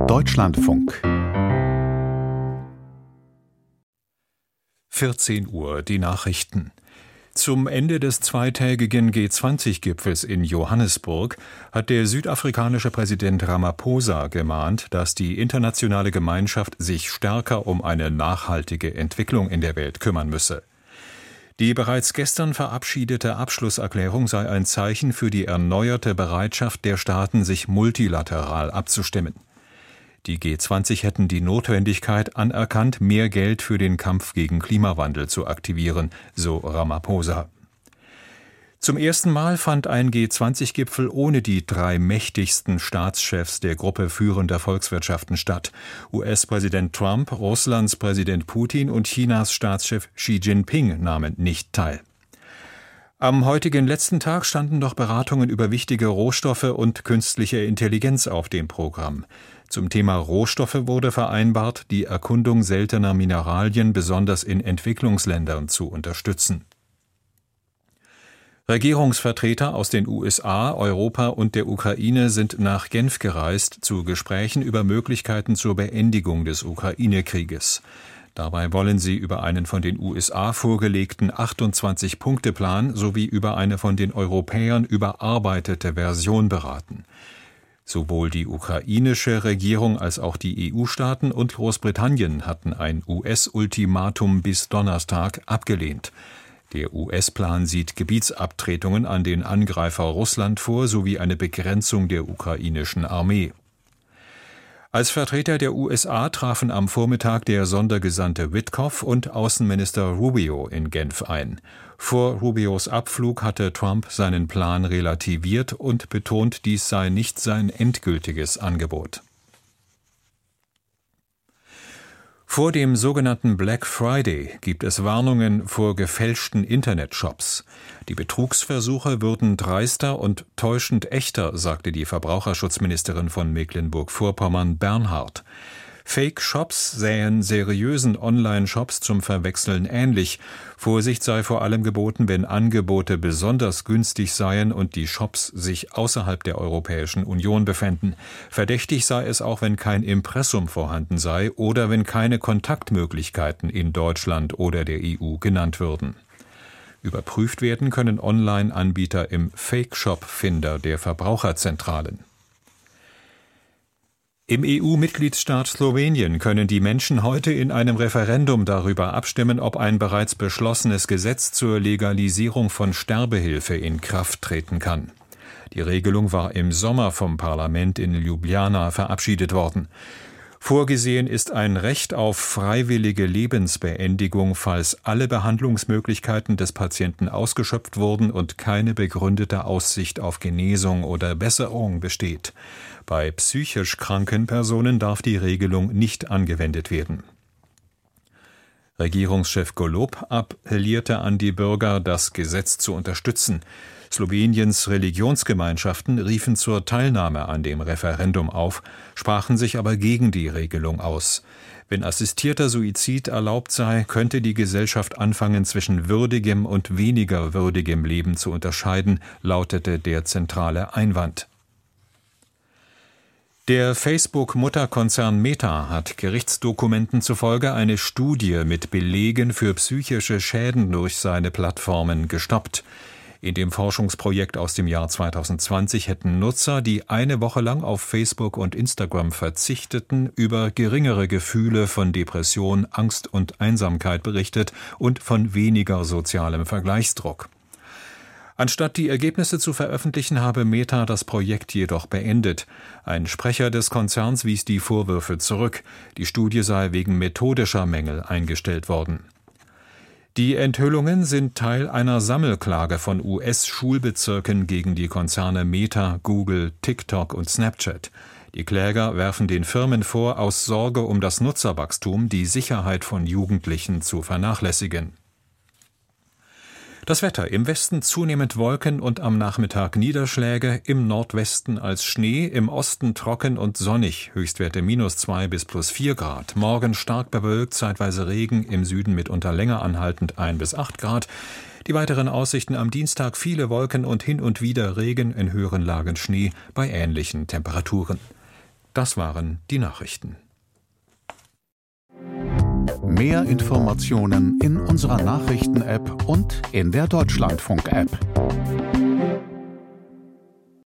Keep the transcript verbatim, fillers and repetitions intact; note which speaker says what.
Speaker 1: Deutschlandfunk.
Speaker 2: vierzehn Uhr, die Nachrichten. Zum Ende des zweitägigen G zwanzig Gipfels in Johannesburg hat der südafrikanische Präsident Ramaphosa gemahnt, dass die internationale Gemeinschaft sich stärker um eine nachhaltige Entwicklung in der Welt kümmern müsse. Die bereits gestern verabschiedete Abschlusserklärung sei ein Zeichen für die erneuerte Bereitschaft der Staaten, sich multilateral abzustimmen. Die G zwanzig hätten die Notwendigkeit anerkannt, mehr Geld für den Kampf gegen Klimawandel zu aktivieren, so Ramaphosa. Zum ersten Mal fand ein G zwanzig Gipfel ohne die drei mächtigsten Staatschefs der Gruppe führender Volkswirtschaften statt. U S-Präsident Trump, Russlands Präsident Putin und Chinas Staatschef Xi Jinping nahmen nicht teil. Am heutigen letzten Tag standen noch Beratungen über wichtige Rohstoffe und künstliche Intelligenz auf dem Programm. Zum Thema Rohstoffe wurde vereinbart, die Erkundung seltener Mineralien besonders in Entwicklungsländern zu unterstützen. Regierungsvertreter aus den U S A, Europa und der Ukraine sind nach Genf gereist zu Gesprächen über Möglichkeiten zur Beendigung des Ukraine-Krieges. Dabei wollen sie über einen von den U S A vorgelegten achtundzwanzig-Punkte-Plan sowie über eine von den Europäern überarbeitete Version beraten. Sowohl die ukrainische Regierung als auch die E U-Staaten und Großbritannien hatten ein U S-Ultimatum bis Donnerstag abgelehnt. Der U S-Plan sieht Gebietsabtretungen an den Angreifer Russland vor sowie eine Begrenzung der ukrainischen Armee. Als Vertreter der U S A trafen am Vormittag der Sondergesandte Witkoff und Außenminister Rubio in Genf ein. Vor Rubios Abflug hatte Trump seinen Plan relativiert und betont, dies sei nicht sein endgültiges Angebot. Vor dem sogenannten Black Friday gibt es Warnungen vor gefälschten Internetshops. Die Betrugsversuche würden dreister und täuschend echter, sagte die Verbraucherschutzministerin von Mecklenburg-Vorpommern Bernhard. Fake-Shops sähen seriösen Online-Shops zum Verwechseln ähnlich. Vorsicht sei vor allem geboten, wenn Angebote besonders günstig seien und die Shops sich außerhalb der Europäischen Union befänden. Verdächtig sei es auch, wenn kein Impressum vorhanden sei oder wenn keine Kontaktmöglichkeiten in Deutschland oder der E U genannt würden. Überprüft werden können Online-Anbieter im Fake-Shop-Finder der Verbraucherzentralen. Im E U-Mitgliedstaat Slowenien können die Menschen heute in einem Referendum darüber abstimmen, ob ein bereits beschlossenes Gesetz zur Legalisierung von Sterbehilfe in Kraft treten kann. Die Regelung war im Sommer vom Parlament in Ljubljana verabschiedet worden. Vorgesehen ist ein Recht auf freiwillige Lebensbeendigung, falls alle Behandlungsmöglichkeiten des Patienten ausgeschöpft wurden und keine begründete Aussicht auf Genesung oder Besserung besteht. Bei psychisch kranken Personen darf die Regelung nicht angewendet werden. Regierungschef Golob appellierte an die Bürger, das Gesetz zu unterstützen. Sloweniens Religionsgemeinschaften riefen zur Teilnahme an dem Referendum auf, sprachen sich aber gegen die Regelung aus. Wenn assistierter Suizid erlaubt sei, könnte die Gesellschaft anfangen, zwischen würdigem und weniger würdigem Leben zu unterscheiden, lautete der zentrale Einwand. Der Facebook-Mutterkonzern Meta hat Gerichtsdokumenten zufolge eine Studie mit Belegen für psychische Schäden durch seine Plattformen gestoppt. In dem Forschungsprojekt aus dem Jahr zweitausendzwanzig hätten Nutzer, die eine Woche lang auf Facebook und Instagram verzichteten, über geringere Gefühle von Depression, Angst und Einsamkeit berichtet und von weniger sozialem Vergleichsdruck. Anstatt die Ergebnisse zu veröffentlichen, habe Meta das Projekt jedoch beendet. Ein Sprecher des Konzerns wies die Vorwürfe zurück. Die Studie sei wegen methodischer Mängel eingestellt worden. Die Enthüllungen sind Teil einer Sammelklage von U S-Schulbezirken gegen die Konzerne Meta, Google, TikTok und Snapchat. Die Kläger werfen den Firmen vor, aus Sorge um das Nutzerwachstum die Sicherheit von Jugendlichen zu vernachlässigen. Das Wetter: im Westen zunehmend Wolken und am Nachmittag Niederschläge, im Nordwesten als Schnee, im Osten trocken und sonnig, Höchstwerte minus zwei bis plus vier Grad. Morgen stark bewölkt, zeitweise Regen, im Süden mitunter länger anhaltend ein bis acht Grad. Die weiteren Aussichten: am Dienstag viele Wolken und hin und wieder Regen, in höheren Lagen Schnee bei ähnlichen Temperaturen. Das waren die Nachrichten.
Speaker 1: Mehr Informationen in unserer Nachrichten-App und in der Deutschlandfunk-App.